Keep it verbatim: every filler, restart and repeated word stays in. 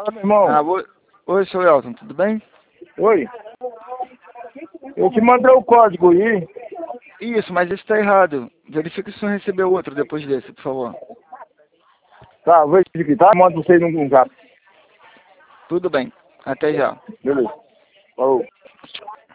Fala, meu irmão. Ah, oi, oi, seu Elton, tudo bem? Oi. Eu te mandei o código aí. Isso, mas esse tá errado. Verifique se o senhor recebeu outro depois desse, por favor. Tá, vou explicar, tá? Manda vocês num lugar. Tudo bem. Até já. Beleza. Falou.